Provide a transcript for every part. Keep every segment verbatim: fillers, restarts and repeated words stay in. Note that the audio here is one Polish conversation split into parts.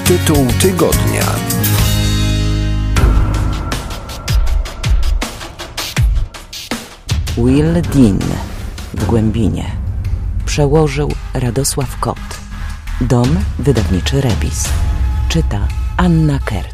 Tytuł tygodnia. Will Dean w Głębinie. Przełożył Radosław Kot. Dom wydawniczy Rebis. Czyta Anna Kert.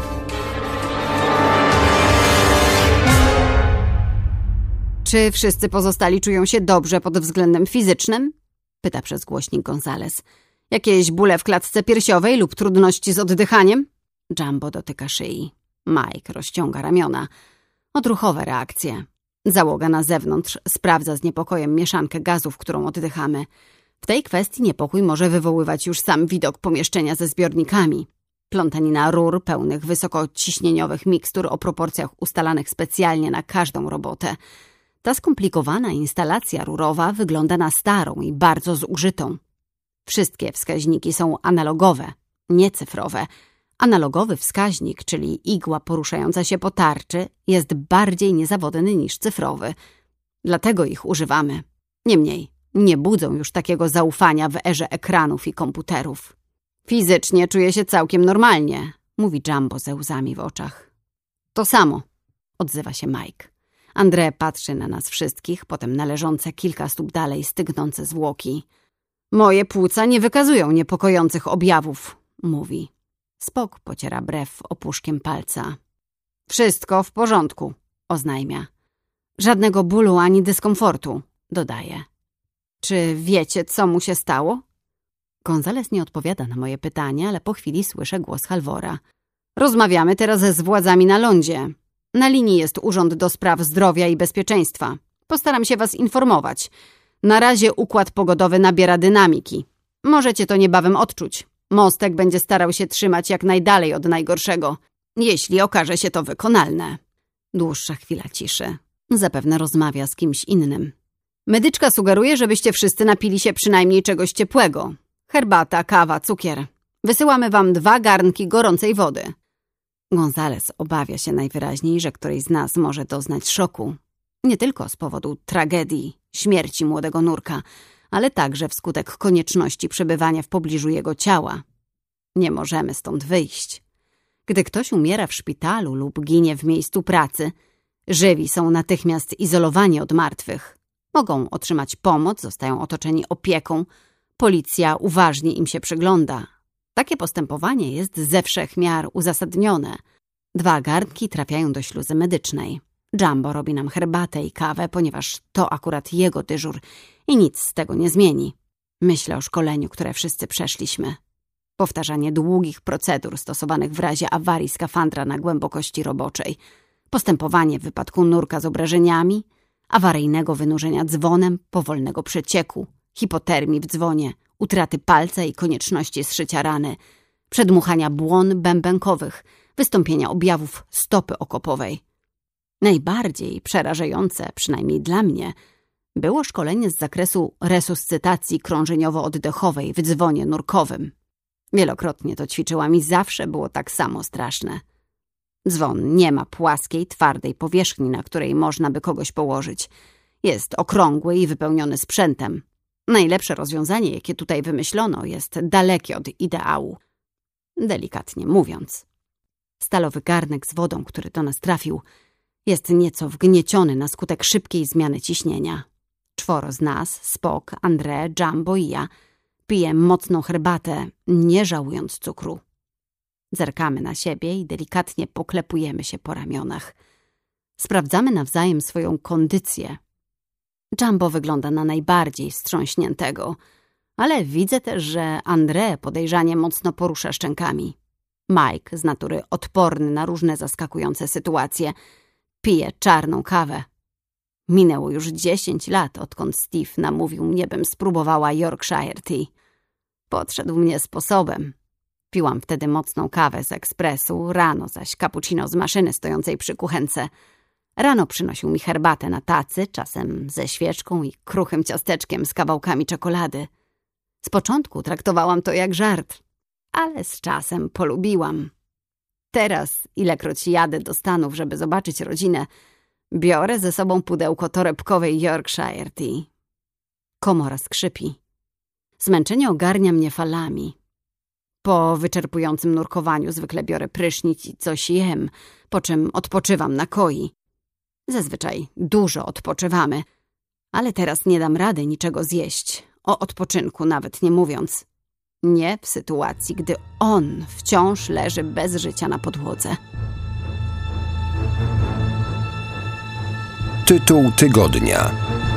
Czy wszyscy pozostali czują się dobrze pod względem fizycznym? Pyta przez głośnik Gonzales. Jakieś bóle w klatce piersiowej lub trudności z oddychaniem? Jumbo dotyka szyi. Mike rozciąga ramiona. Odruchowe reakcje. Załoga na zewnątrz sprawdza z niepokojem mieszankę gazów, którą oddychamy. W tej kwestii niepokój może wywoływać już sam widok pomieszczenia ze zbiornikami. Plątanina rur pełnych wysokociśnieniowych mikstur o proporcjach ustalanych specjalnie na każdą robotę. Ta skomplikowana instalacja rurowa wygląda na starą i bardzo zużytą. Wszystkie wskaźniki są analogowe, nie cyfrowe. Analogowy wskaźnik, czyli igła poruszająca się po tarczy, jest bardziej niezawodny niż cyfrowy. Dlatego ich używamy. Niemniej, nie budzą już takiego zaufania w erze ekranów i komputerów. Fizycznie czuję się całkiem normalnie, mówi Jumbo ze łzami w oczach. To samo, odzywa się Mike. André patrzy na nas wszystkich, potem na leżące kilka stóp dalej stygnące zwłoki. Moje płuca nie wykazują niepokojących objawów, mówi. Spock pociera brew opuszkiem palca. Wszystko w porządku, oznajmia. Żadnego bólu ani dyskomfortu, dodaje. Czy wiecie, co mu się stało? Gonzales nie odpowiada na moje pytanie, ale po chwili słyszę głos Halvora. Rozmawiamy teraz z władzami na lądzie. Na linii jest Urząd do Spraw Zdrowia i Bezpieczeństwa. Postaram się was informować. Na razie układ pogodowy nabiera dynamiki. Możecie to niebawem odczuć. Mostek będzie starał się trzymać jak najdalej od najgorszego, jeśli okaże się to wykonalne. Dłuższa chwila ciszy. Zapewne rozmawia z kimś innym. Medyczka sugeruje, żebyście wszyscy napili się przynajmniej czegoś ciepłego. Herbata, kawa, cukier. Wysyłamy wam dwa garnki gorącej wody. Gonzales obawia się najwyraźniej, że któryś z nas może doznać szoku. Nie tylko z powodu tragedii, śmierci młodego nurka, ale także wskutek konieczności przebywania w pobliżu jego ciała. Nie możemy stąd wyjść. Gdy ktoś umiera w szpitalu lub ginie w miejscu pracy, żywi są natychmiast izolowani od martwych. Mogą otrzymać pomoc, zostają otoczeni opieką, policja uważnie im się przygląda. Takie postępowanie jest ze wszech miar uzasadnione. Dwa garnki trafiają do śluzy medycznej. Jumbo robi nam herbatę i kawę, ponieważ to akurat jego dyżur i nic z tego nie zmieni. Myślę o szkoleniu, które wszyscy przeszliśmy. Powtarzanie długich procedur stosowanych w razie awarii skafandra na głębokości roboczej. Postępowanie w wypadku nurka z obrażeniami, awaryjnego wynurzenia dzwonem, powolnego przecieku, hipotermii w dzwonie, utraty palca i konieczności zszycia rany, przedmuchania błon bębenkowych, wystąpienia objawów stopy okopowej. Najbardziej przerażające, przynajmniej dla mnie, było szkolenie z zakresu resuscytacji krążeniowo-oddechowej w dzwonie nurkowym. Wielokrotnie to ćwiczyłam i zawsze było tak samo straszne. Dzwon nie ma płaskiej, twardej powierzchni, na której można by kogoś położyć. Jest okrągły i wypełniony sprzętem. Najlepsze rozwiązanie, jakie tutaj wymyślono, jest dalekie od ideału. Delikatnie mówiąc. Stalowy garnek z wodą, który do nas trafił, jest nieco wgnieciony na skutek szybkiej zmiany ciśnienia. Czworo z nas, Spock, André, Jumbo i ja, pije mocną herbatę, nie żałując cukru. Zerkamy na siebie i delikatnie poklepujemy się po ramionach. Sprawdzamy nawzajem swoją kondycję. Jumbo wygląda na najbardziej wstrząśniętego, ale widzę też, że André podejrzanie mocno porusza szczękami. Mike, z natury odporny na różne zaskakujące sytuacje, pije czarną kawę. Minęło już dziesięć lat, odkąd Steve namówił mnie, bym spróbowała Yorkshire Tea. Podszedł mnie sposobem. Piłam wtedy mocną kawę z ekspresu, rano zaś cappuccino z maszyny stojącej przy kuchence. Rano przynosił mi herbatę na tacy, czasem ze świeczką i kruchym ciasteczkiem z kawałkami czekolady. Z początku traktowałam to jak żart, ale z czasem polubiłam. Teraz, ilekroć jadę do Stanów, żeby zobaczyć rodzinę, biorę ze sobą pudełko torebkowej Yorkshire Tea. Komora skrzypi. Zmęczenie ogarnia mnie falami. Po wyczerpującym nurkowaniu zwykle biorę prysznic i coś jem, po czym odpoczywam na koi. Zazwyczaj dużo odpoczywamy, ale teraz nie dam rady niczego zjeść, o odpoczynku nawet nie mówiąc. Nie w sytuacji, gdy on wciąż leży bez życia na podłodze. Tytuł tygodnia.